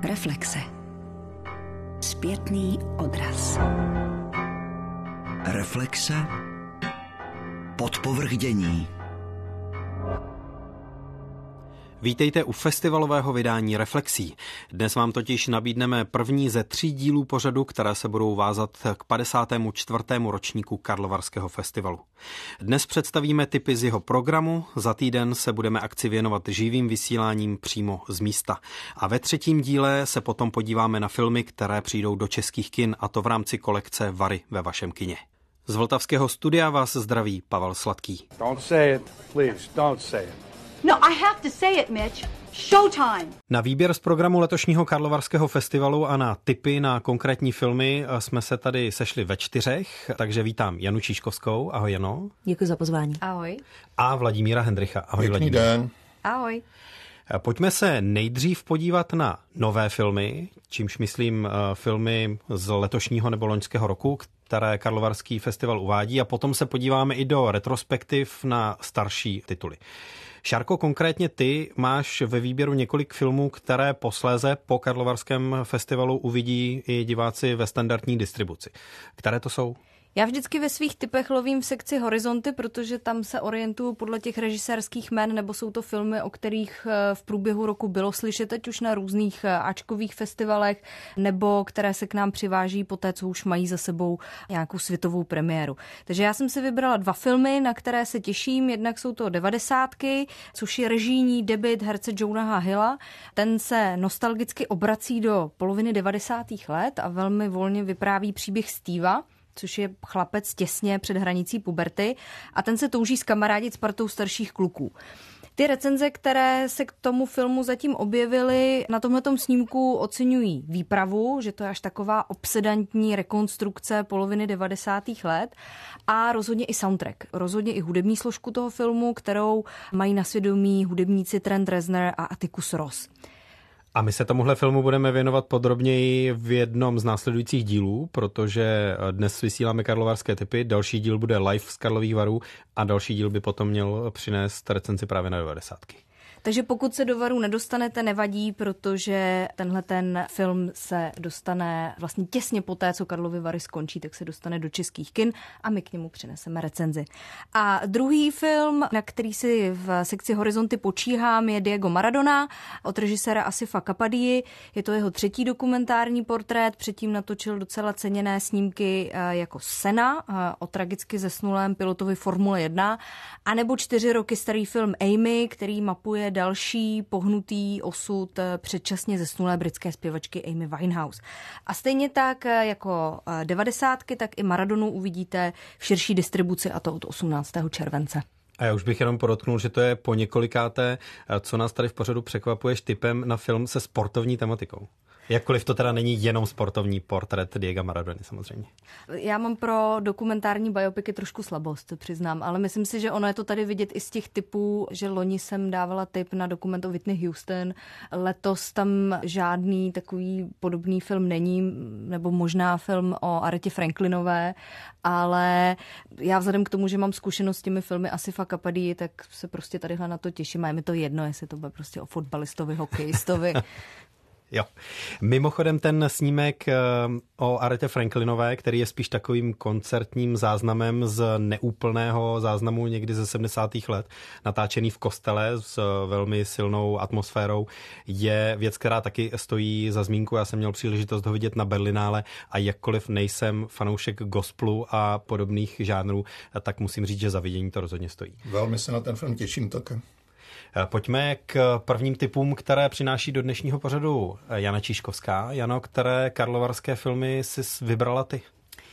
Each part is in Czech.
Reflexe. Zpětný odraz. Reflexe. Podpovrchdění. Vítejte u festivalového vydání Reflexí. Dnes vám totiž nabídneme první ze 3 dílů pořadu, které se budou vázat k 54. ročníku Karlovarského festivalu. Dnes představíme tipy z jeho programu, za týden se budeme akci věnovat živým vysíláním přímo z místa. A ve 3. díle se potom podíváme na filmy, které přijdou do českých kin, a to v rámci kolekce Vary ve vašem kině. Z vltavského studia vás zdraví Pavel Sladký. Don't say it, please, don't say it. No, I have to say it, Mitch. Showtime! Na výběr z programu letošního Karlovarského festivalu a na tipy na konkrétní filmy jsme se tady sešli ve 4, takže vítám Janu Číškovskou. Ahoj, Jano. Děkuji za pozvání. Ahoj. A Vladimíra Hendrycha. Ahoj, Pěkný Vladimír. den. Ahoj. Pojďme se nejdřív podívat na nové filmy, čímž myslím filmy z letošního nebo loňského roku, které Karlovarský festival uvádí, a potom se podíváme i do retrospektiv na starší tituly. Šárko, konkrétně ty máš ve výběru několik filmů, které posléze po Karlovarském festivalu uvidí i diváci ve standardní distribuci. Které to jsou? Já vždycky ve svých tipech lovím v sekci Horizonty, protože tam se orientuju podle těch režisérských jmen, nebo jsou to filmy, o kterých v průběhu roku bylo slyšet, ať už na různých áčkových festivalech, nebo které se k nám přiváží po té, co už mají za sebou nějakou světovou premiéru. Takže já jsem si vybrala 2 filmy, na které se těším. Jednak jsou to 90, což je režijní debut herce Jonaha Hilla. Ten se nostalgicky obrací do poloviny 90. let a velmi volně vypráví příběh Steva, což je chlapec těsně před hranicí puberty, a ten se touží zkamarádit s partou starších kluků. Ty recenze, které se k tomu filmu zatím objevily, na tomhletom snímku oceňují výpravu, že to je až taková obsedantní rekonstrukce poloviny 90. let, a rozhodně i soundtrack, rozhodně i hudební složku toho filmu, kterou mají na svědomí hudebníci Trent Reznor a Atticus Ross. A my se tomuhle filmu budeme věnovat podrobněji v jednom z následujících dílů, protože dnes vysíláme karlovarské tipy, další díl bude live z Karlových Varů a další díl by potom měl přinést recenzi právě na 90. Takže pokud se do Varů nedostanete, nevadí, protože tenhle ten film se dostane vlastně těsně poté, co Karlovy Vary skončí, tak se dostane do českých kin a my k němu přineseme recenzi. A druhý film, na který si v sekci Horizonty počíhám, je Diego Maradona od režiséra Asifa Kapadii. Je to jeho 3. dokumentární portrét, předtím natočil docela ceněné snímky jako Senna o tragicky zesnulém pilotovi Formule 1, anebo 4 roky starý film Amy, který mapuje další pohnutý osud předčasně zesnulé britské zpěvačky Amy Winehouse. A stejně tak jako 90, tak i Maradonu uvidíte v širší distribuci, a to od 18. července. A já už bych jenom podotknul, že to je po několikáté, co nás tady v pořadu překvapuješ tipem na film se sportovní tematikou. Jakkoliv to teda není jenom sportovní portrét Diega Maradony, samozřejmě. Já mám pro dokumentární biopiky trošku slabost, to přiznám, ale myslím si, že ono je to tady vidět i z těch typů, že loni jsem dávala tip na dokument o Whitney Houston, letos tam žádný takový podobný film není, nebo možná film o Aretě Franklinové, ale já vzhledem k tomu, že mám zkušenost s těmi filmy Asifa Kapadii, tak se prostě tadyhle na to těším a je mi to jedno, jestli to bude prostě o fotbalistovi, hokejistovi. Jo. Mimochodem ten snímek o Aretě Franklinové, který je spíš takovým koncertním záznamem z neúplného záznamu někdy ze 70. let, natáčený v kostele s velmi silnou atmosférou, je věc, která taky stojí za zmínku. Já jsem měl příležitost ho vidět na Berlinále a jakkoliv nejsem fanoušek gospelu a podobných žánrů, tak musím říct, že za vidění to rozhodně stojí. Velmi se na ten film těším také. Pojďme k prvním tipům, které přináší do dnešního pořadu Jana Číškovská. Jano, které karlovarské filmy jsi vybrala ty?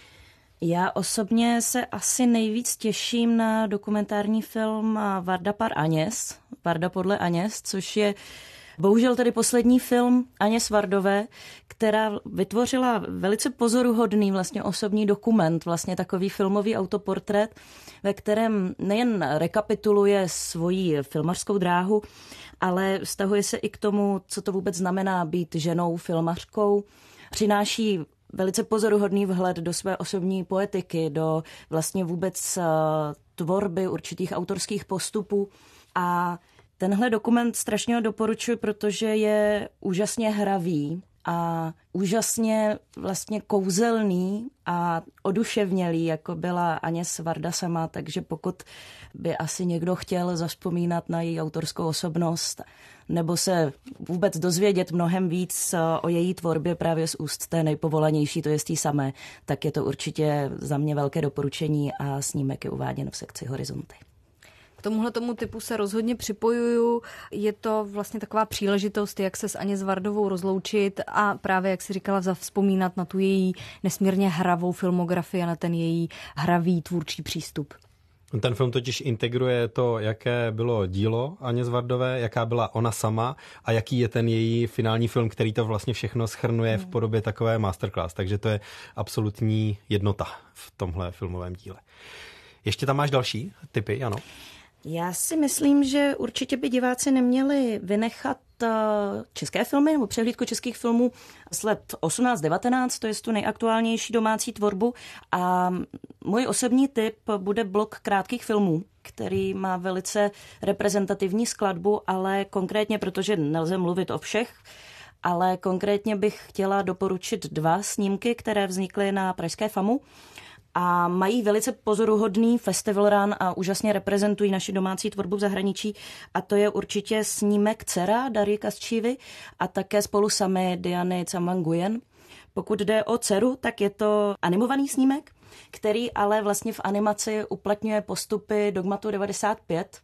Já osobně se asi nejvíc těším na dokumentární film Varda par Aněs, Varda podle Aněs, což je bohužel tedy poslední film Aněs Vardové, která vytvořila velice pozoruhodný vlastně osobní dokument, vlastně takový filmový autoportrét, ve kterém nejen rekapituluje svoji filmařskou dráhu, ale vztahuje se i k tomu, co to vůbec znamená být ženou filmařkou. Přináší velice pozoruhodný vhled do své osobní poetiky, do vlastně vůbec tvorby určitých autorských postupů a Tenhle dokument strašně doporučuji, protože je úžasně hravý a úžasně vlastně kouzelný a oduševnělý, jako byla Agnès Varda sama, takže pokud by asi někdo chtěl zavzpomínat na její autorskou osobnost nebo se vůbec dozvědět mnohem víc o její tvorbě právě z úst té nejpovolanější, to je z té samé, tak je to určitě za mě velké doporučení a snímek je uváděn v sekci Horizonty. K tomuhletomu typu se rozhodně připojuju. Je to vlastně taková příležitost, jak se s Agnès Vardovou rozloučit a právě, jak si říkala, zavzpomínat na tu její nesmírně hravou filmografii a na ten její hravý tvůrčí přístup. Ten film totiž integruje to, jaké bylo dílo Agnès Vardové, jaká byla ona sama a jaký je ten její finální film, který to vlastně všechno shrnuje v podobě takové masterclass. Takže to je absolutní jednota v tomhle filmovém díle. Ještě tam máš další tipy, ano? Já si myslím, že určitě by diváci neměli vynechat české filmy nebo přehlídku českých filmů z let 18-19, to je tu nejaktuálnější domácí tvorbu. A můj osobní tip bude blok krátkých filmů, který má velice reprezentativní skladbu, ale konkrétně, protože nelze mluvit o všech, ale konkrétně bych chtěla doporučit 2 snímky, které vznikly na pražské FAMu. A mají velice pozoruhodný festival run a úžasně reprezentují naši domácí tvorbu v zahraničí. A to je určitě snímek Dcera Darji Kastčívy a také Spolu sami Diany Tsammang Nguyen. Pokud jde o Dceru, tak je to animovaný snímek, který ale vlastně v animaci uplatňuje postupy Dogmatu 95.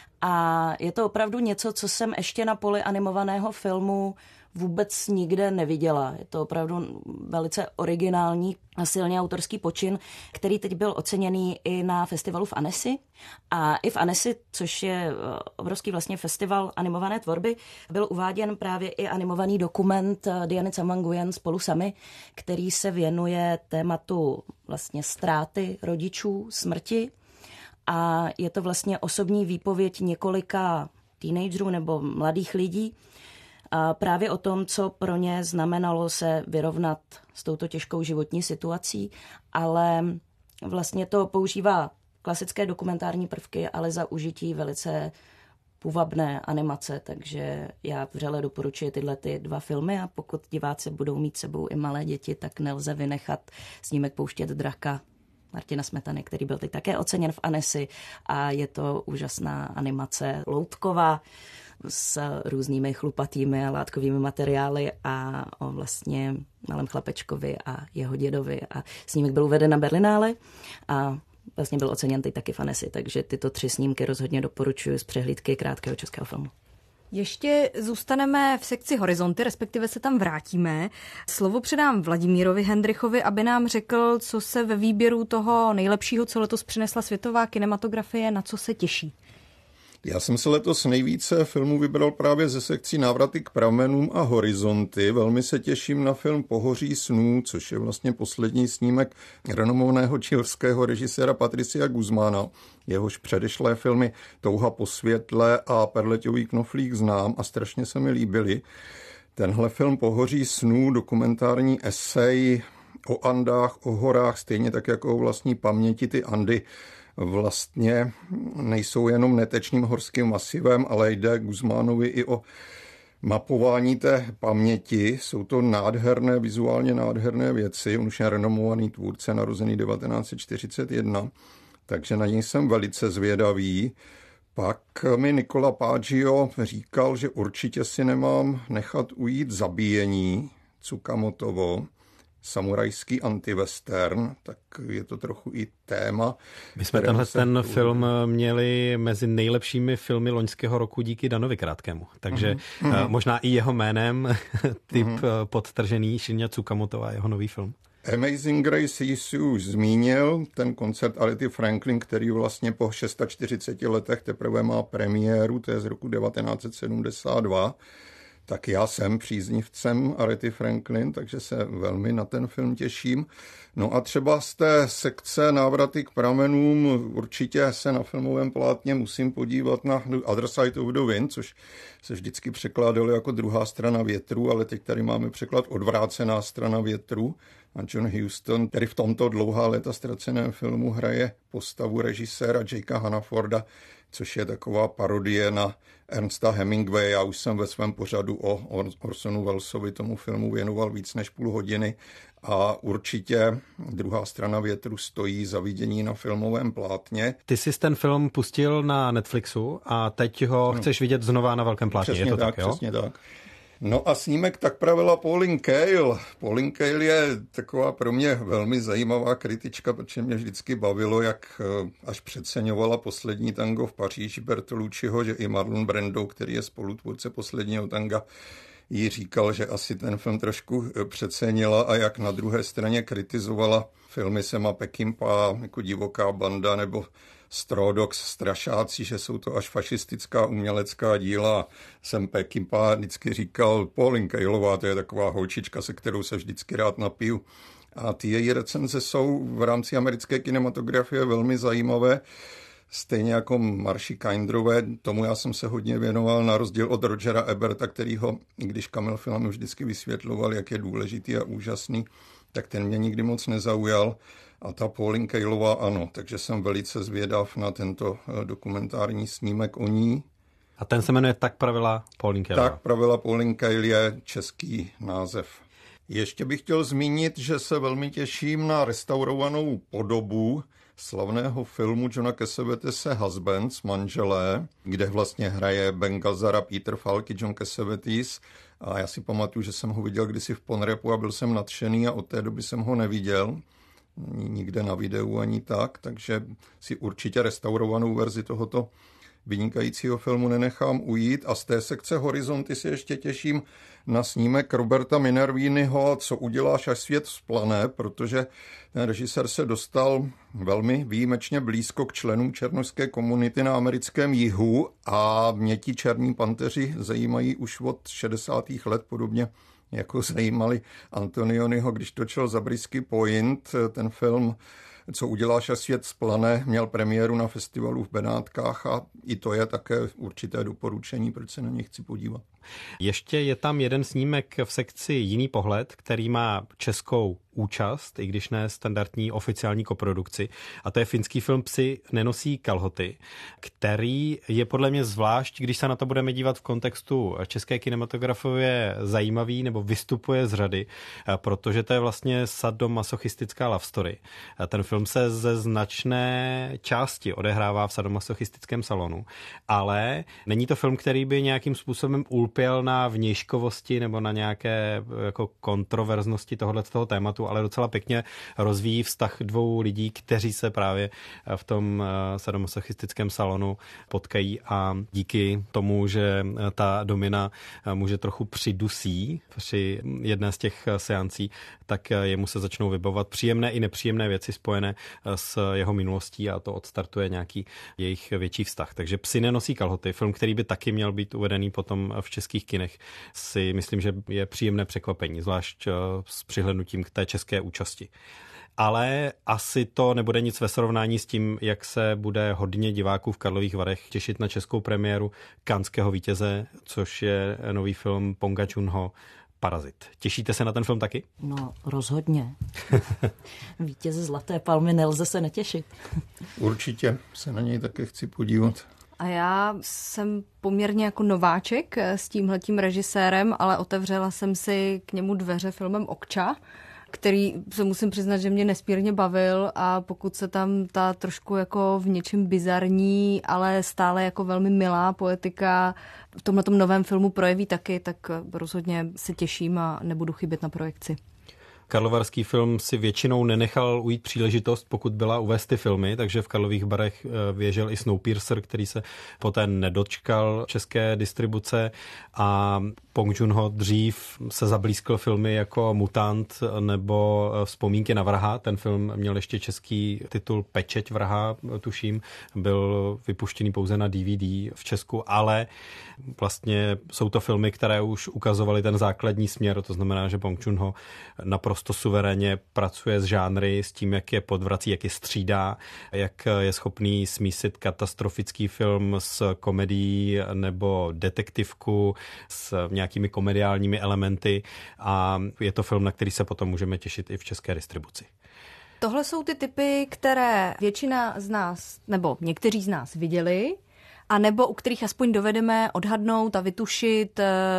A je to opravdu něco, co jsem ještě na poli animovaného filmu vůbec nikde neviděla. Je to opravdu velice originální a silně autorský počin, který teď byl oceněný i na festivalu v Annecy. A i v Annecy, což je obrovský vlastně festival animované tvorby, byl uváděn právě i animovaný dokument Diany Tsammang Nguyen Spolu sami, který se věnuje tématu vlastně ztráty rodičů, smrti. A je to vlastně osobní výpověď několika teenagerů nebo mladých lidí, a právě o tom, co pro ně znamenalo se vyrovnat s touto těžkou životní situací, ale vlastně to používá klasické dokumentární prvky, ale za užití velice půvabné animace, takže já vřele doporučuji tyhle 2 filmy a pokud diváci budou mít sebou i malé děti, tak nelze vynechat snímek Pouštět draka Martina Smetany, který byl teď také oceněn v Annecy a je to úžasná animace loutková s různými chlupatými a látkovými materiály a o vlastně malém chlapečkovi a jeho dědovi a snímek byl uveden na Berlinále a vlastně byl oceněn teď taky v Annecy, takže tyto 3 snímky rozhodně doporučuji z přehlídky krátkého českého filmu. Ještě zůstaneme v sekci Horizonty, respektive se tam vrátíme. Slovo předám Vladimírovi Hendrichovi, aby nám řekl, co se ve výběru toho nejlepšího, co letos přinesla světová kinematografie, na co se těší. Já jsem se letos nejvíce filmů vybral právě ze sekcí Návraty k pramenům a Horizonty. Velmi se těším na film Pohoří snů, což je vlastně poslední snímek renomovaného chilského režiséra Patricia Guzmana. Jehož předešlé filmy Touha po světle a Perleťový knoflík znám a strašně se mi líbily. Tenhle film Pohoří snů, dokumentární esej o Andách, o horách, stejně tak jako o vlastní paměti. Ty Andy vlastně nejsou jenom netečným horským masivem, ale jde Guzmánovi i o mapování té paměti. Jsou to nádherné, vizuálně nádherné věci. On už je renomovaný tvůrce, narozený 1941, takže na něj jsem velice zvědavý. Pak mi Nicola Paggio říkal, že určitě si nemám nechat ujít Zabíjení Tsukamotovo, samurajský antivestern, tak je to trochu i téma. My jsme ten film měli mezi nejlepšími filmy loňského roku díky Danovi Krátkému, takže možná i jeho jménem typ podtržený Shinya Tsukamotova, jeho nový film. Amazing Grace si už zmínil, ten koncert Arethy Franklin, který vlastně po 640 letech teprve má premiéru, to je z roku 1972. Tak já jsem příznivcem Arethy Franklin, takže se velmi na ten film těším. No a třeba z té sekce Návraty k pramenům určitě se na filmovém plátně musím podívat na The Other Side of the Wind, což se vždycky překládalo jako Druhá strana větru, ale teď tady máme překlad Odvrácená strana větru. A John Huston, který v tomto dlouhá léta ztraceném filmu hraje postavu režiséra Jakea Hannaforda, což je taková parodie na Ernesta Hemingwaye. Já už jsem ve svém pořadu o Orsonu Wellesovi tomu filmu věnoval víc než půl hodiny a určitě Druhá strana větru stojí za vidění na filmovém plátně. Ty jsi ten film pustil na Netflixu a teď ho chceš vidět znova na velkém plátně. Přesně je to tak, jo? Přesně tak. No a snímek tak pravila Pauline Kael. Pauline Kael je taková pro mě velmi zajímavá kritička, protože mě vždycky bavilo, jak až přeceňovala Poslední tango v Paříži Bertolucciho, že i Marlon Brando, který je spolutvůrce Posledního tanga, jí říkal, že asi ten film trošku přecenila a jak na druhé straně kritizovala filmy Sama Peckinpah jako Divoká banda nebo Straw Dogs, Strašáci, že jsou to až fašistická umělecká díla. Sam Peckinpah vždycky říkal, Pauline Kaelová, to je taková holčička, se kterou se vždycky rád napiju. A ty její recenze jsou v rámci americké kinematografie velmi zajímavé. Stejně jako Marši Kinderové, tomu já jsem se hodně věnoval, na rozdíl od Rogera Eberta, kterýho, když Kamil Film vždycky vysvětloval, jak je důležitý a úžasný, tak ten mě nikdy moc nezaujal. A ta Pauline Kaelová ano, takže jsem velice zvědav na tento dokumentární snímek o ní. A ten se jmenuje Tak pravila Pauline Kaelová. Tak pravila Pauline Kael je český název. Ještě bych chtěl zmínit, že se velmi těším na restaurovanou podobu slavného filmu Johna Cassavetese Husbands, manželé, kde vlastně hraje Ben Gazzara, Peter Falk, John Cassavetes. A já si pamatuju, že jsem ho viděl kdysi v Ponrepu a byl jsem nadšený a od té doby jsem ho neviděl. Nikde na videu ani tak, takže si určitě restaurovanou verzi tohoto vynikajícího filmu nenechám ujít. A z té sekce Horizonty si ještě těším na snímek Roberta Minerviniho Co uděláš, až svět vzplane, protože ten režisér se dostal velmi výjimečně blízko k členům černošské komunity na americkém jihu a mě ti černí panteři zajímají už od 60. let, podobně jako zajímali Antonioniho, když točil Zabriskie Point. Ten film Co uděláš, až svět vzplane měl premiéru na festivalu v Benátkách a i to je také určité doporučení, proč se na ně chci podívat. Ještě je tam jeden snímek v sekci Jiný pohled, který má českou účast, i když ne standardní oficiální koprodukci. A to je finský film Psi nenosí kalhoty, který je podle mě zvlášť, když se na to budeme dívat v kontextu české kinematografie, zajímavý nebo vystupuje z řady, protože to je vlastně sadomasochistická love story. Ten film se ze značné části odehrává v sadomasochistickém salonu, ale není to film, který by nějakým způsobem ulpěl na vnějškovosti nebo na nějaké jako kontroverznosti tohoto tématu, ale docela pěkně rozvíjí vztah dvou lidí, kteří se právě v tom sadomasochistickém salonu potkají a díky tomu, že ta domina může trochu přidusí při jedné z těch seancí, tak jemu se začnou vybavovat příjemné i nepříjemné věci spojené s jeho minulostí a to odstartuje nějaký jejich větší vztah. Takže Psi nenosí kalhoty, film, který by taky měl být uvedený potom v českých kinech, si myslím, že je příjemné překvapení, zvlášť s přihlednutím k té české účasti. Ale asi to nebude nic ve srovnání s tím, jak se bude hodně diváků v Karlových Varech těšit na českou premiéru Canského vítěze, což je nový film Ponga Joon-ho Parazit. Těšíte se na ten film taky? No, rozhodně. Vítěze Zlaté palmy nelze se netěšit. Určitě se na něj také chci podívat. A já jsem poměrně jako nováček s tímhletím režisérem, ale otevřela jsem si k němu dveře filmem Okča, který se musím přiznat, že mě nesmírně bavil a pokud se tam ta trošku jako v něčem bizarní, ale stále jako velmi milá poetika v tomhletom novém filmu projeví taky, tak rozhodně se těším a nebudu chybět na projekci. Karlovarský film si většinou nenechal ujít příležitost, pokud byla uvést ty filmy, takže v Karlových Varech běžel i Snowpiercer, který se poté nedočkal české distribuce a Pong Joon-ho dřív se zablízkl filmy jako Mutant nebo Vzpomínky na vraha. Ten film měl ještě český titul Pečeť vraha, tuším, byl vypuštěný pouze na DVD v Česku, ale vlastně jsou to filmy, které už ukazovaly ten základní směr, to znamená, že Pong Joon-ho naprosto suverénně pracuje s žánry, s tím, jak je podvrací, jak je střídá, jak je schopný smísit katastrofický film s komedií nebo detektivku s nějakými komediálními elementy a je to film, na který se potom můžeme těšit i v české distribuci. Tohle jsou ty typy, které většina z nás, nebo někteří z nás viděli a nebo u kterých aspoň dovedeme odhadnout a vytušit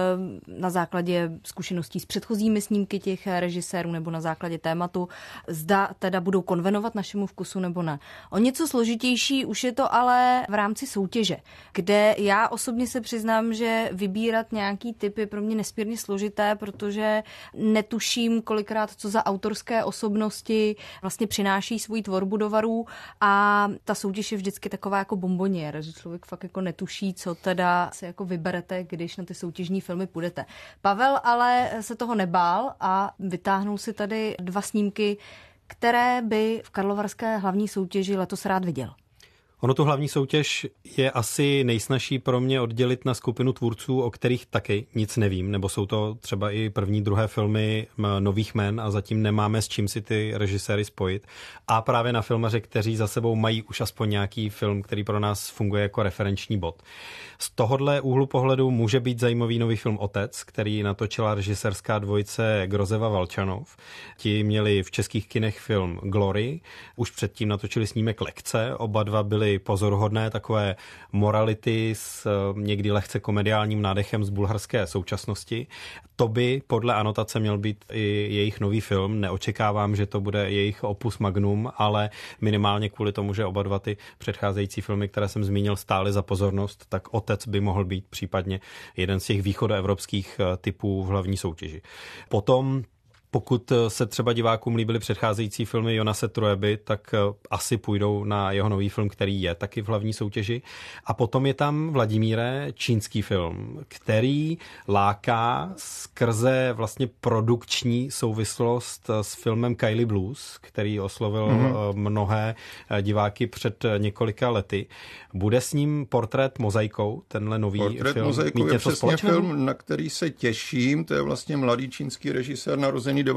na základě zkušeností s předchozími snímky těch režisérů nebo na základě tématu, zda teda budou konvenovat našemu vkusu nebo ne. O něco složitější už je to ale v rámci soutěže, kde já osobně se přiznám, že vybírat nějaký typ je pro mě nesmírně složité, protože netuším kolikrát, co za autorské osobnosti vlastně přináší svoji tvorbu do varů a ta soutěž je vždycky taková jako bomboniéra, že člověk fakt jako netuší, co teda se jako vyberete, když na ty soutěžní filmy půjdete. Pavel ale se toho nebál a vytáhnul si tady 2 snímky, které by v karlovarské hlavní soutěži letos rád viděl. Ono tu hlavní soutěž je asi nejsnažší pro mě oddělit na skupinu tvůrců, o kterých taky nic nevím, nebo jsou to třeba i první, druhé filmy nových jmen a zatím nemáme s čím si ty režiséry spojit. A právě na filmaře, kteří za sebou mají už aspoň nějaký film, který pro nás funguje jako referenční bod. Z tohohle úhlu pohledu může být zajímavý nový film Otec, který natočila režisérská dvojice Grozeva Valčanov. Ti měli v českých kinech film Glory, už předtím natočili snímek Lekce, oba dva byly pozoruhodné, takové morality s někdy lehce komediálním nádechem z bulharské současnosti. To by podle anotace měl být i jejich nový film. Neočekávám, že to bude jejich opus magnum, ale minimálně kvůli tomu, že oba dva ty předcházející filmy, které jsem zmínil, stály za pozornost, tak Otec by mohl být případně jeden z těch východoevropských typů v hlavní soutěži. Potom pokud se třeba divákům líbily předcházející filmy Jonase Trueby, tak asi půjdou na jeho nový film, který je taky v hlavní soutěži. A potom je tam Vladimíre, čínský film, který láká skrze vlastně produkční souvislost s filmem Kylie Blues, který oslovil mnohé diváky před několika lety. Bude s ním Portrét mozaikou, tenhle nový Portrét film? mozaikou je přesně film, na který se těším. To je vlastně mladý čínský režisér narozený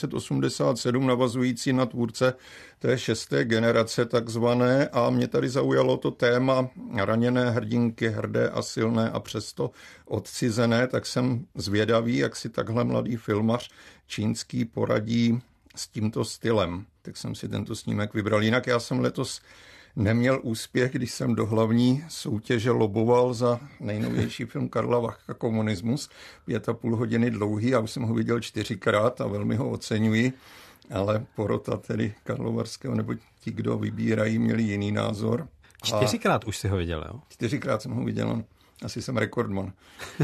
1987, navazující na tvůrce té 6. generace takzvané, a mě tady zaujalo to téma raněné hrdinky, hrdé a silné a přesto odcizené, tak jsem zvědavý, jak si takhle mladý filmař čínský poradí s tímto stylem. Tak jsem si tento snímek vybral. Jinak já jsem letos neměl úspěch, když jsem do hlavní soutěže loboval za nejnovější film Karla Vachka Komunismus. 5,5 hodiny dlouhý, já už jsem ho viděl 4krát a velmi ho oceňuji, ale porota tedy karlovarského, nebo ti, kdo vybírají, měli jiný názor. 4krát už si ho viděl, jo? 4krát jsem ho viděl, asi jsem rekordman.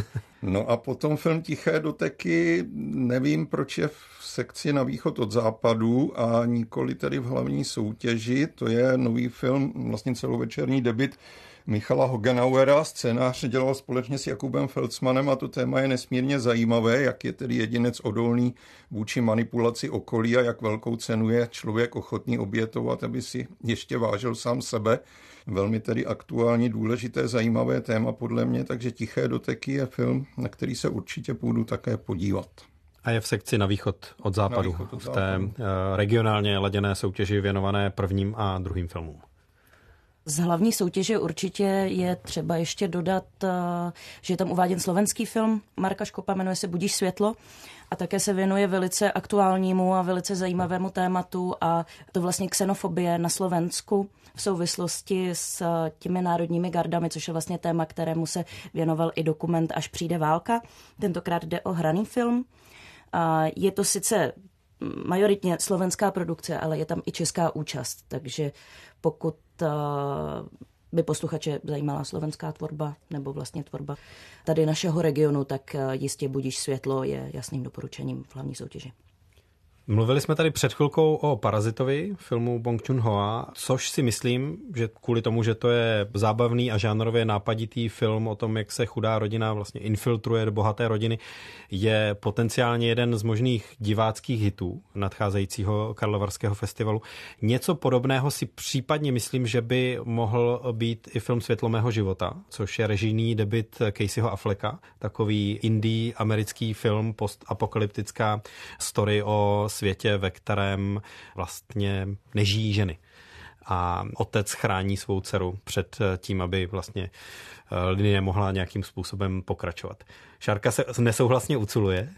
No a potom film Tiché doteky, nevím, proč je v sekci Na východ od západu a nikoli tedy v hlavní soutěži. To je nový film, vlastně celovečerní debut Michala Hogenauera. Scénář dělal společně s Jakubem Felcmanem a to téma je nesmírně zajímavé, jak je tedy jedinec odolný vůči manipulaci okolí a jak velkou cenu je člověk ochotný obětovat, aby si ještě vážil sám sebe. Velmi tedy aktuální, důležité, zajímavé téma podle mě, takže Tiché doteky je film, na který se určitě půjdu také podívat. A je v sekci Na východ od západu, v té regionálně laděné soutěži věnované prvním a druhým filmům. Z hlavní soutěže určitě je třeba ještě dodat, že je tam uváděn slovenský film Marka Škopa, jmenuje se Budíš světlo a také se věnuje velice aktuálnímu a velice zajímavému tématu a to vlastně xenofobie na Slovensku v souvislosti s těmi národními gardami, což je vlastně téma, kterému se věnoval i dokument Až přijde válka. Tentokrát jde o hraný film. Je to sice majoritně slovenská produkce, ale je tam i česká účast, takže pokud by posluchače zajímala slovenská tvorba nebo vlastně tvorba tady našeho regionu, tak jistě Budíš světlo je jasným doporučením v hlavní soutěži. Mluvili jsme tady před chvilkou o Parazitovi, filmu Bong Joon-hoa, což si myslím, že kvůli tomu, že to je zábavný a žánrově nápaditý film o tom, jak se chudá rodina vlastně infiltruje do bohaté rodiny, je potenciálně jeden z možných diváckých hitů nadcházejícího Karlovarského festivalu. Něco podobného si případně myslím, že by mohl být i film Světlo mého života, což je režijní debut Caseyho Afflecka, takový indie americký film, postapokalyptická story o světě, ve kterém vlastně nežijí ženy. a otec chrání svou dceru před tím, aby vlastně linie mohla nějakým způsobem pokračovat. Šárka se nesouhlasně uculuje.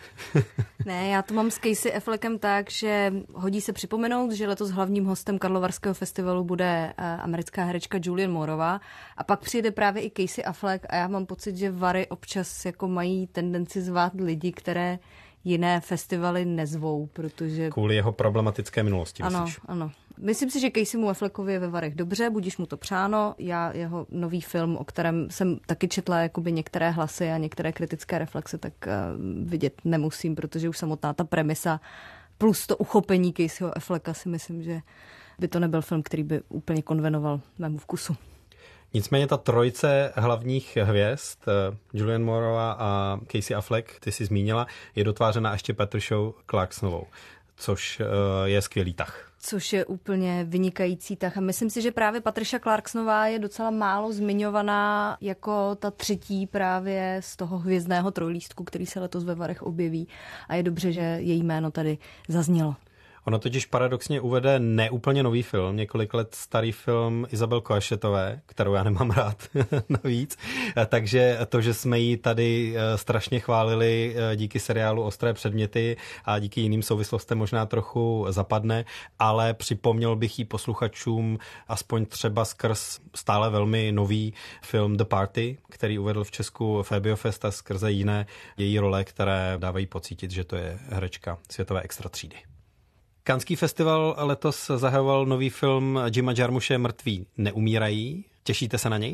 Ne, já to mám s Casey Affleckem tak, že hodí se připomenout, že letos hlavním hostem Karlovarského festivalu bude americká herečka Julianne Mooreová a pak přijde právě i Casey Affleck a já mám pocit, že Vary občas jako mají tendenci zvát lidi, které jiné festivaly nezvou, protože... Kvůli jeho problematické minulosti, ano, myslíš? Ano. Myslím si, že Caseymu Affleckovi je ve Varech dobře, budíš mu to přáno. Já jeho nový film, o kterém jsem taky četla jakoby některé hlasy a některé kritické reflexe, tak vidět nemusím, protože už samotná ta premisa plus to uchopení Caseyho Afflecka si myslím, že by to nebyl film, který by úplně konvenoval mému vkusu. Nicméně ta trojice hlavních hvězd, Julianne Mooreová a Casey Affleck, ty jsi zmínila, je dotvářena ještě Patriciou Clarksonovou, což je skvělý tah. Což je úplně vynikající tah. A myslím si, že právě Patricia Clarksonová je docela málo zmiňovaná jako ta třetí právě z toho hvězdného trojlístku, který se letos ve Varech objeví. A je dobře, že její jméno tady zaznělo. Ono totiž paradoxně uvede neúplně nový film, několik let starý film Isabel Coachetové, kterou já nemám rád navíc. Takže to, že jsme ji tady strašně chválili díky seriálu Ostré předměty a díky jiným souvislostem možná trochu zapadne, ale připomněl bych ji posluchačům aspoň třeba skrz stále velmi nový film The Party, který uvedl v Česku Febiofest a skrze jiné její role, které dávají pocítit, že to je herečka světové extra třídy. Canneský festival letos zahajoval nový film Jima Jarmuše Mrtví neumírají. Těšíte se na něj?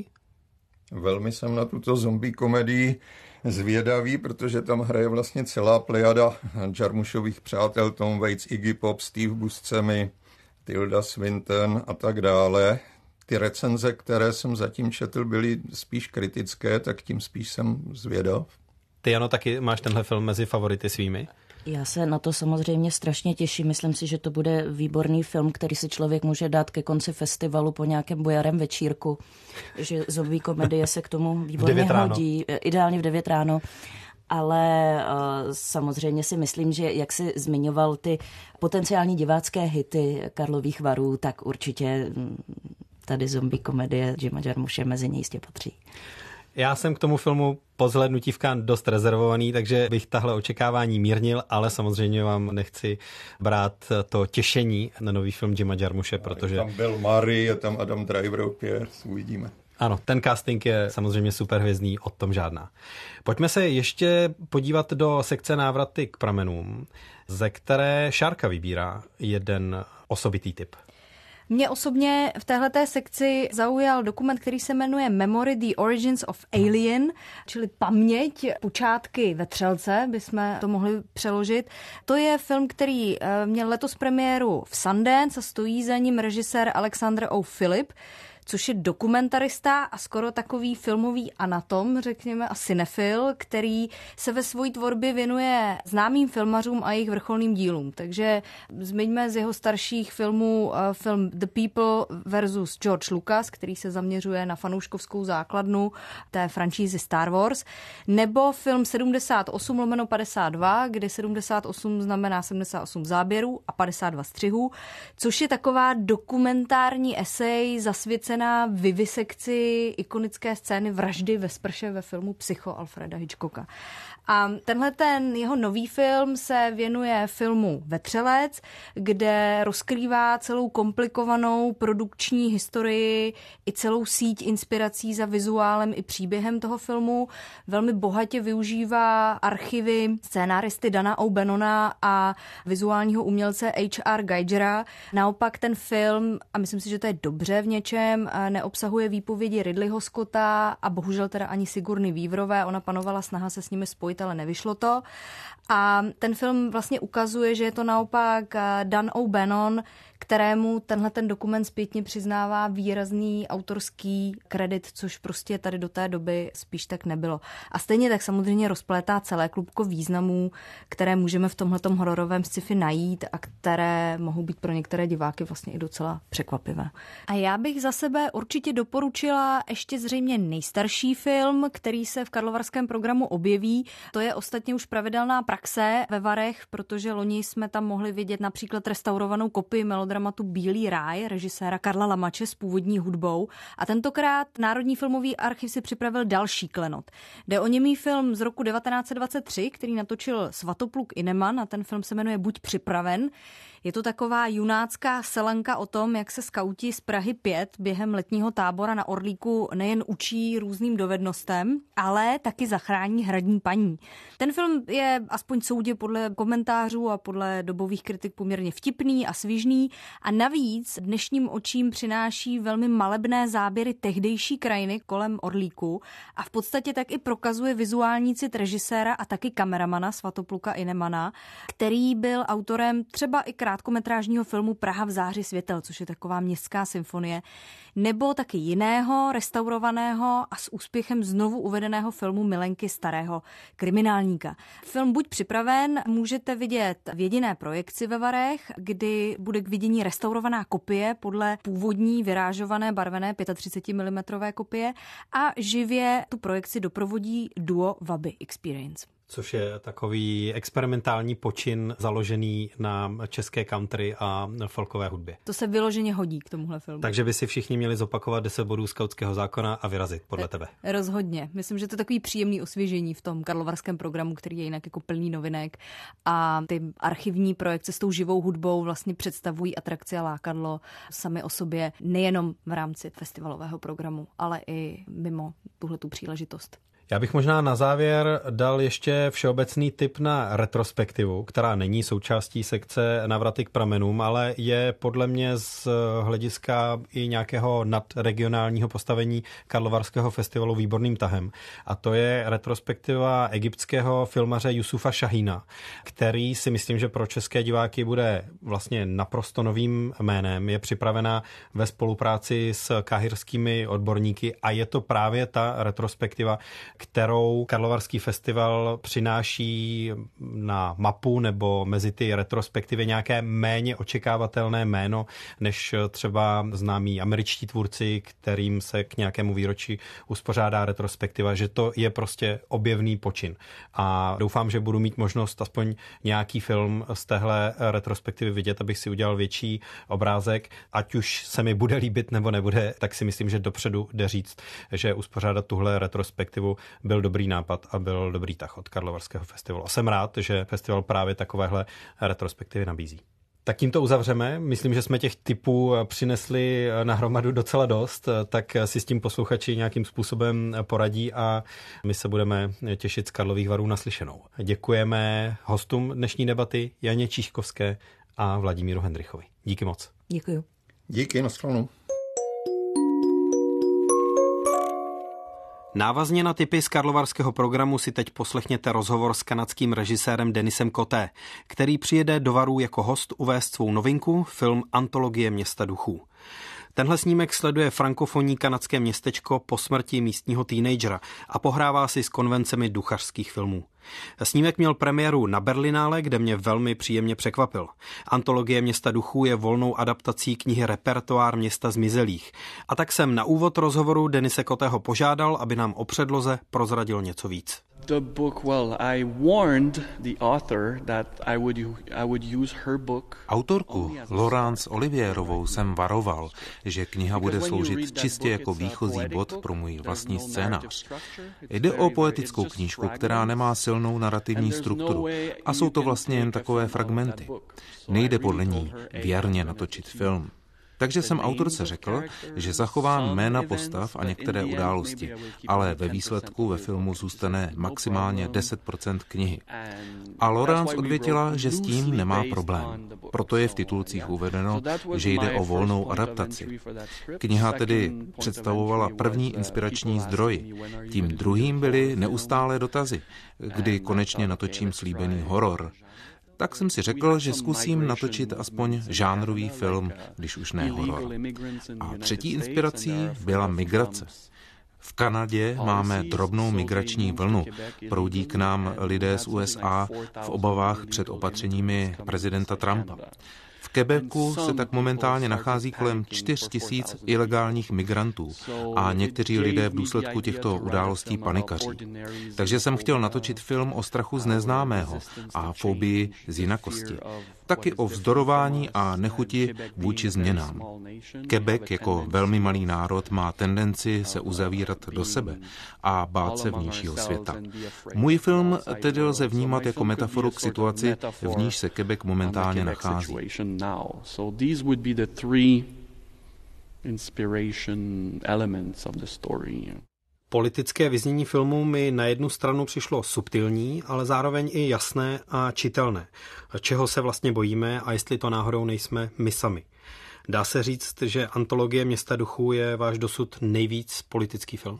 Velmi jsem na tuto zombie komedii zvědavý, protože tam hraje vlastně celá plejada Jarmušových přátel, Tom Waits, Iggy Pop, Steve Buscemi, Tilda Swinton a tak dále. Ty recenze, které jsem zatím četl, byly spíš kritické, tak tím spíš jsem zvědav. Ty, Jano, taky máš tenhle film mezi favority svými? Já se na to samozřejmě strašně těším. Myslím si, že to bude výborný film, který si člověk může dát ke konci festivalu po nějakém bojarém večírku. Že zombie komedie se k tomu výborně hodí. Ideálně v 9 ráno. Ale samozřejmě si myslím, že jak jsi zmiňoval ty potenciální divácké hity Karlových Varů, tak určitě tady zombie komedie Jima Jarmuše mezi ně jistě patří. Já jsem k tomu filmu po zhlédnutí v Cannes dost rezervovaný, takže bych tahle očekávání mírnil, ale samozřejmě vám nechci brát to těšení na nový film Jima Jarmuše, protože... Tam Bill Murray, je tam Adam Driver opět, uvidíme. Ano, ten casting je samozřejmě superhvězdný, o tom žádná. Pojďme se ještě podívat do sekce Návraty k pramenům, ze které Šárka vybírá jeden osobitý tip. Mě osobně v téhleté sekci zaujal dokument, který se jmenuje Memory: The Origins of Alien, čili paměť, počátky vetřelce, bychom to mohli přeložit. To je film, který měl letos premiéru v Sundance a stojí za ním režisér Alexander O. Philip, což je dokumentarista a skoro takový filmový anatom, řekněme, a cinefil, který se ve své tvorbě věnuje známým filmařům a jejich vrcholným dílům. Takže zmiňme z jeho starších filmů film The People versus George Lucas, který se zaměřuje na fanouškovskou základnu té franšízy Star Wars, nebo film 78/52, kde 78 znamená 78 záběrů a 52 střihů, což je taková dokumentární esej zasvěcená vivisekci ikonické scény vraždy ve sprše ve filmu Psycho Alfreda Hitchcocka. A tenhle ten jeho nový film se věnuje filmu Vetřelec, kde rozkrývá celou komplikovanou produkční historii i celou síť inspirací za vizuálem i příběhem toho filmu. Velmi bohatě využívá archivy scénáristy Dana O'Bannona a vizuálního umělce H.R. Geigera. Naopak ten film, a myslím si, že to je dobře v něčem, neobsahuje výpovědi Ridleyho Scotta a bohužel teda ani Sigourney Weaverové. Ona panovala snaha se s nimi spojit, ale nevyšlo to. A ten film vlastně ukazuje, že je to naopak Dan O'Bannon, kterému tenhle ten dokument zpětně přiznává výrazný autorský kredit, což prostě tady do té doby spíš tak nebylo. A stejně tak samozřejmě rozplétá celé klubko významů, které můžeme v tomhletom hororovém sci-fi najít a které mohou být pro některé diváky vlastně i docela překvapivé. A já bych za sebe určitě doporučila ještě zřejmě nejstarší film, který se v karlovarském programu objeví. To je ostatně už pravidelná praxe ve Varech, protože loni jsme tam mohli vidět například restaurovanou kopii melodramy dramatu Bílý ráj režiséra Karla Lamače s původní hudbou a tentokrát Národní filmový archiv si připravil další klenot. Jde o němý film z roku 1923, který natočil Svatopluk Ineman a ten film se jmenuje Buď připraven. Je to taková junácká selanka o tom, jak se skauti z Prahy 5 během letního tábora na Orlíku nejen učí různým dovednostem, ale taky zachrání hradní paní. Ten film je, aspoň soudě podle komentářů a podle dobových kritik, poměrně vtipný a svižný a navíc dnešním očím přináší velmi malebné záběry tehdejší krajiny kolem Orlíku a v podstatě tak i prokazuje vizuální cit režiséra a taky kameramana Svatopluka Inemana, který byl autorem třeba i krátkometrážního filmu Praha v záři světel, což je taková městská symfonie, nebo taky jiného, restaurovaného a s úspěchem znovu uvedeného filmu Milenky starého kriminálníka. Film Buď připraven můžete vidět v jediné projekci ve Varech, kdy bude k vidění restaurovaná kopie podle původní vyrážované barvené 35 mm kopie a živě tu projekci doprovodí duo Wabi Experience. Což je takový experimentální počin založený na české country a folkové hudbě. To se vyloženě hodí k tomuhle filmu. Takže by si všichni měli zopakovat 10 bodů skautského zákona a vyrazit podle tebe. Rozhodně. Myslím, že to je takový příjemný osvěžení v tom karlovarském programu, který je jinak jako plný novinek. A ty archivní projekce s tou živou hudbou vlastně představují atrakci a lákadlo sami o sobě nejenom v rámci festivalového programu, ale i mimo tuhletu příležitost. Já bych možná na závěr dal ještě všeobecný tip na retrospektivu, která není součástí sekce Návraty k pramenům, ale je podle mě z hlediska i nějakého nadregionálního postavení Karlovarského festivalu výborným tahem. A to je retrospektiva egyptského filmaře Jusufa Šahína, který si myslím, že pro české diváky bude vlastně naprosto novým jménem. Je připravená ve spolupráci s káhirskými odborníky a je to právě ta retrospektiva, kterou Karlovarský festival přináší na mapu nebo mezi ty retrospektivy nějaké méně očekávatelné jméno, než třeba známí američtí tvůrci, kterým se k nějakému výročí uspořádá retrospektiva, že to je prostě objevný počin. A doufám, že budu mít možnost aspoň nějaký film z téhle retrospektivy vidět, abych si udělal větší obrázek. Ať už se mi bude líbit nebo nebude, tak si myslím, že dopředu jde říct, že uspořádat tuhle retrospektivu byl dobrý nápad a byl dobrý tah od Karlovarského festivalu. A jsem rád, že festival právě takovéhle retrospektivy nabízí. Tak tímto uzavřeme. Myslím, že jsme těch tipů přinesli na hromadu docela dost, tak si s tím posluchači nějakým způsobem poradí a my se budeme těšit z Karlových Varů naslyšenou. Děkujeme hostům dnešní debaty Janě Číškovské a Vladimíru Hendrichovi. Díky moc. Děkuju. Díky, nashledanou. Návazně na tipy z karlovarského programu si teď poslechněte rozhovor s kanadským režisérem Denisem Coté, který přijede do Varů jako host uvést svou novinku, film Antologie města duchů. Tenhle snímek sleduje frankofonní kanadské městečko po smrti místního teenagera a pohrává si s konvencemi duchařských filmů. Snímek měl premiéru na Berlinále, kde mě velmi příjemně překvapil. Antologie města duchů je volnou adaptací knihy Repertoár města zmizelých. A tak jsem na úvod rozhovoru Denise Cotého požádal, aby nám o předloze prozradil něco víc. The book, well, I warned the author that I would use her book. Autorku Laurence Olivierovou jsem varoval, že kniha bude sloužit čistě jako výchozí bod pro můj vlastní scénář. Jde o poetickou knížku, která nemá silnou narrativní strukturu a jsou to vlastně jen takové fragmenty. Nejde podle ní věrně natočit film. Takže jsem autorce řekl, že zachovám jména postav a některé události, ale ve výsledku ve filmu zůstane maximálně 10% knihy. A Laurence odvětila, že s tím nemá problém. Proto je v titulcích uvedeno, že jde o volnou adaptaci. Kniha tedy představovala první inspirační zdroj. Tím druhým byly neustálé dotazy, kdy konečně natočím slíbený horor. Tak jsem si řekl, že zkusím natočit aspoň žánrový film, když už ne horor. A třetí inspirací byla migrace. V Kanadě máme drobnou migrační vlnu. Proudí k nám lidé z USA v obavách před opatřeními prezidenta Trumpa. V Quebecu se tak momentálně nachází kolem 4 000 ilegálních migrantů a někteří lidé v důsledku těchto událostí panikaří. Takže jsem chtěl natočit film o strachu z neznámého a fobii z jinakosti. Taky o vzdorování a nechuti vůči změnám. Quebec jako velmi malý národ má tendenci se uzavírat do sebe a bát se vnějšího světa. Můj film tedy lze vnímat jako metaforu k situaci, v níž se Quebec momentálně nachází. Politické vyznění filmu mi na jednu stranu přišlo subtilní, ale zároveň i jasné a čitelné. Čeho se vlastně bojíme a jestli to náhodou nejsme my sami. Dá se říct, že Antologie města duchů je váš dosud nejvíc politický film?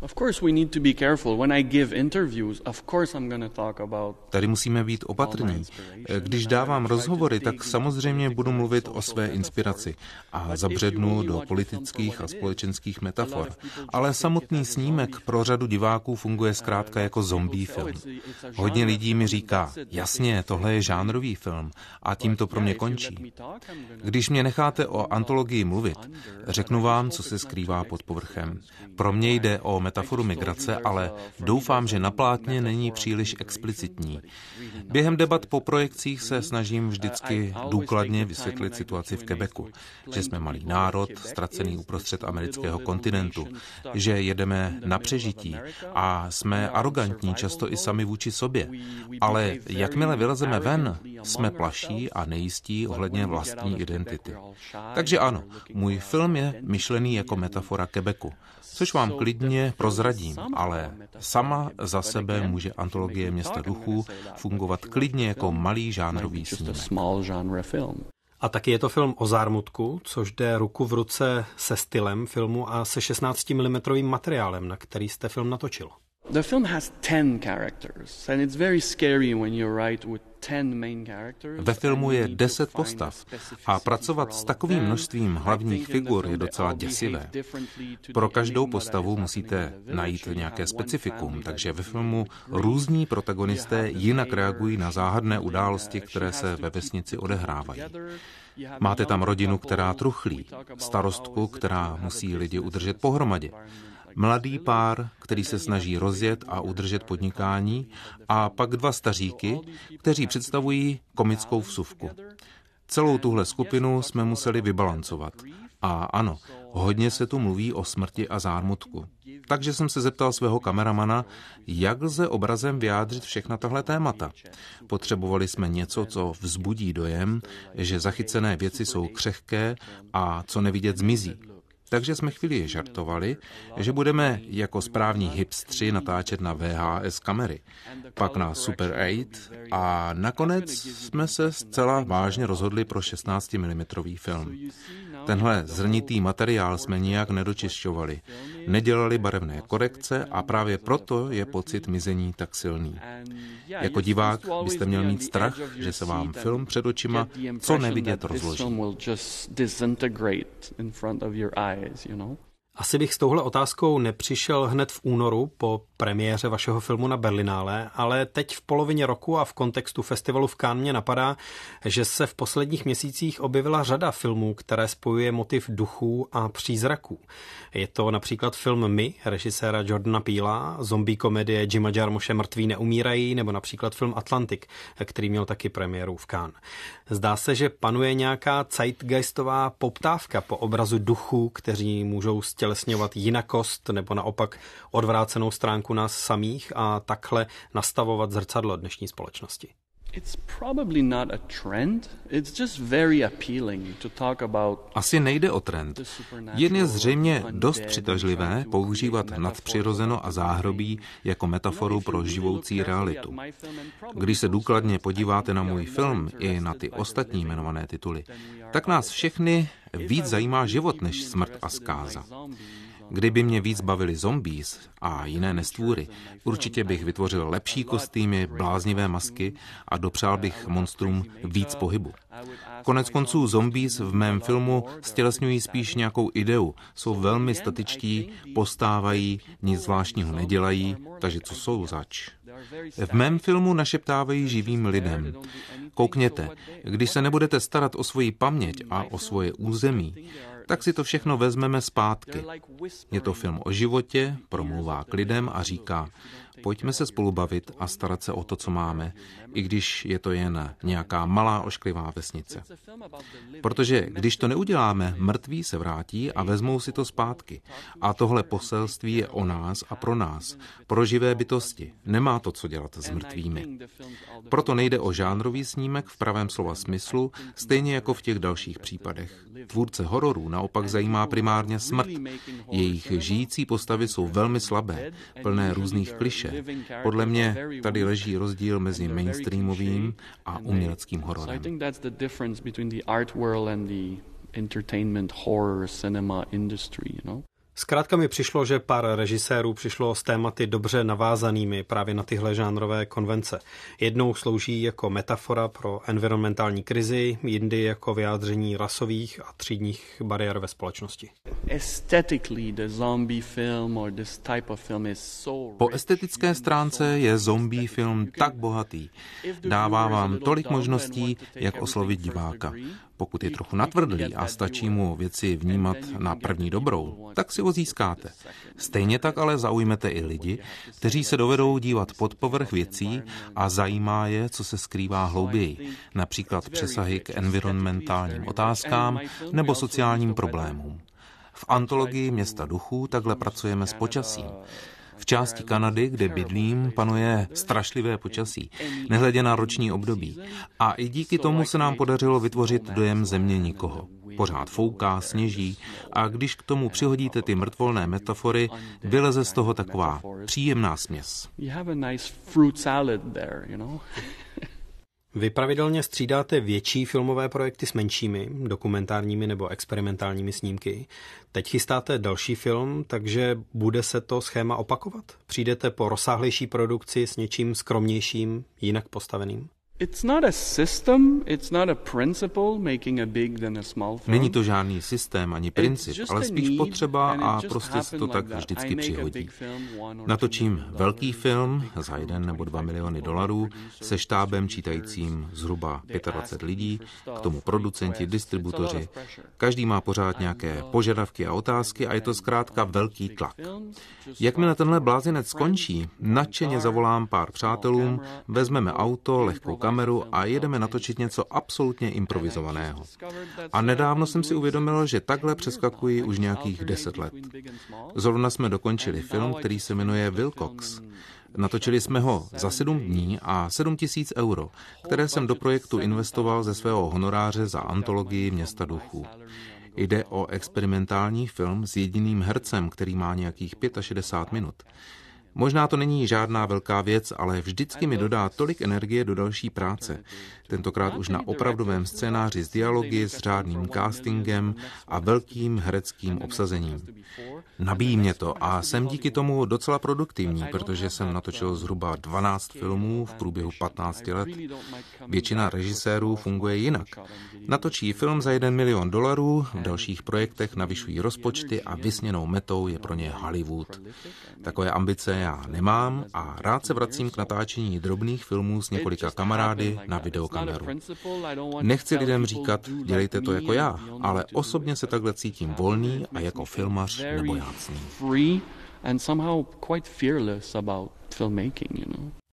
Tady musíme být opatrní. Když dávám rozhovory, tak samozřejmě budu mluvit o své inspiraci a zabřednu do politických a společenských metafor. Ale samotný snímek pro řadu diváků funguje zkrátka jako zombie film. Hodně lidí mi říká, jasně, tohle je žánrový film a tím to pro mě končí. Když mě necháte o antologii mluvit, řeknu vám, co se skrývá pod povrchem. Pro mě jde o metaforu migrace, ale doufám, že na plátně není příliš explicitní. Během debat po projekcích se snažím vždycky důkladně vysvětlit situaci v Quebecu, že jsme malý národ, ztracený uprostřed amerického kontinentu, že jedeme na přežití a jsme arrogantní často i sami vůči sobě. Ale jakmile vylezeme ven, jsme plaší a nejistí ohledně vlastní identity. Takže ano, můj film je myšlený jako metafora Quebecu, což vám klidně prozradím, ale sama za sebe může Antologie města duchů fungovat klidně jako malý žánrový snímek. A taky je to film o zármutku, což jde ruku v ruce se stylem filmu a se 16 mm materiálem, na který jste film natočil. The film has 10 characters and it's very scary when you write with 10 main characters. Ve filmu je 10 postav a pracovat s takovým množstvím hlavních figur je docela děsivé. Pro každou postavu musíte najít nějaké specifikum, takže ve filmu různí protagonisté jinak reagují na záhadné události, které se ve vesnici odehrávají. Máte tam rodinu, která truchlí, starostku, která musí lidi udržet pohromadě, mladý pár, který se snaží rozjet a udržet podnikání, a pak 2 staříky, kteří představují komickou vsuvku. Celou tuhle skupinu jsme museli vybalancovat. A ano, hodně se tu mluví o smrti a zármutku. Takže jsem se zeptal svého kameramana, jak lze obrazem vyjádřit všechna tahle témata. Potřebovali jsme něco, co vzbudí dojem, že zachycené věci jsou křehké a co nevidět zmizí. Takže jsme chvíli žartovali, že budeme jako správní hipstři natáčet na VHS kamery, pak na Super 8 a nakonec jsme se zcela vážně rozhodli pro 16 mm film. Tenhle zrnitý materiál jsme nijak nedočišťovali, nedělali barevné korekce a právě proto je pocit mizení tak silný. Jako divák byste měl mít strach, že se vám film před očima co nevidět rozloží. Asi bych s touhle otázkou nepřišel hned v únoru po premiéře vašeho filmu na Berlinále, ale teď v polovině roku a v kontextu festivalu v Cannes mě napadá, že se v posledních měsících objevila řada filmů, které spojuje motiv duchů a přízraků. Je to například film My, režiséra Jordana Peela, zombie komedie Jima Jarmuše Mrtví neumírají, nebo například film Atlantik, který měl taky premiéru v Cannes. Zdá se, že panuje nějaká zeitgeistová poptávka po obrazu duchů, kteří můžou stělesňovat jinakost nebo naopak odvrácenou stránku nás samých a takhle nastavovat zrcadlo dnešní společnosti. Asi nejde o trend. Jen je zřejmě dost přitažlivé používat nadpřirozeno a záhrobí jako metaforu pro živoucí realitu. Když se důkladně podíváte na můj film i na ty ostatní jmenované tituly, tak nás všechny víc zajímá život než smrt a zkáza. Kdyby mě víc bavili zombies a jiné nestvůry, určitě bych vytvořil lepší kostýmy, bláznivé masky a dopřál bych monstrům víc pohybu. Konec konců zombies v mém filmu stělesňují spíš nějakou ideu. Jsou velmi statičtí, postávají, nic zvláštního nedělají, takže co jsou zač? V mém filmu našeptávají živým lidem. Koukněte, když se nebudete starat o svoji paměť a o svoje území, tak si to všechno vezmeme zpátky. Je to film o životě, promlouvá k lidem a říká, pojďme se spolu bavit a starat se o to, co máme, i když je to jen nějaká malá ošklivá vesnice. Protože když to neuděláme, mrtví se vrátí a vezmou si to zpátky. A tohle poselství je o nás a pro nás, pro živé bytosti. Nemá to co dělat s mrtvými. Proto nejde o žánrový snímek v pravém slova smyslu, stejně jako v těch dalších případech. Tvůrce hororů naopak zajímá primárně smrt. Jejich žijící postavy jsou velmi slabé, plné různých klišé. Podle mě tady leží rozdíl mezi mainstreamovým a uměleckým hororem. Zkrátka mi přišlo, že pár režisérů přišlo s tématy dobře navázanými právě na tyhle žánrové konvence. Jednou slouží jako metafora pro environmentální krizi, jindy jako vyjádření rasových a třídních bariér ve společnosti. Po estetické stránce je zombie film tak bohatý. Dává vám tolik možností, jak oslovit diváka. Pokud je trochu natvrdlý a stačí mu věci vnímat na první dobrou, tak si ho získáte. Stejně tak ale zaujmete i lidi, kteří se dovedou dívat pod povrch věcí a zajímá je, co se skrývá hlouběji, například přesahy k environmentálním otázkám nebo sociálním problémům. V antologii Města duchů takhle pracujeme s počasím. V části Kanady, kde bydlím, panuje strašlivé počasí, nehledě na roční období. A i díky tomu se nám podařilo vytvořit dojem země nikoho. Pořád fouká, sněží a když k tomu přihodíte ty mrtvolné metafory, vyleze z toho taková příjemná směs. Vy pravidelně střídáte větší filmové projekty s menšími, dokumentárními nebo experimentálními snímky. Teď chystáte další film, takže bude se to schéma opakovat? Přijdete po rozsáhlejší produkci s něčím skromnějším, jinak postaveným? Není to žádný systém ani princip, ale spíš potřeba a prostě se to tak vždycky přihodí. Natočím velký film za 1 nebo 2 miliony dolarů se štábem čítajícím zhruba 25 lidí, k tomu producenti, distributoři. Každý má pořád nějaké požadavky a otázky a je to zkrátka velký tlak. Jakmile tenhle blázinec skončí, nadšeně zavolám pár přátelům, vezmeme auto, lehkou kameru a jedeme natočit něco absolutně improvizovaného. A nedávno jsem si uvědomil, že takhle přeskakuji už nějakých 10 let. Zrovna jsme dokončili film, který se jmenuje Wilcox. Natočili jsme ho za 7 dní a 7 000 euro, které jsem do projektu investoval ze svého honoráře za antologii Města duchů. Jde o experimentální film s jediným hercem, který má nějakých 65 minut. Možná to není žádná velká věc, ale vždycky mi dodá tolik energie do další práce. Tentokrát už na opravdovém scénáři s dialogy, s řádným castingem a velkým hereckým obsazením. Nabíjí mě to a jsem díky tomu docela produktivní, protože jsem natočil zhruba 12 filmů v průběhu 15 let. Většina režisérů funguje jinak. Natočí film za 1 milion dolarů, v dalších projektech navyšují rozpočty a vysněnou metou je pro ně Hollywood. Takové ambice já nemám a rád se vracím k natáčení drobných filmů s několika kamarády na videokameru. Nechci lidem říkat, dělejte to jako já, ale osobně se takhle cítím volný a jako filmař nebojácný.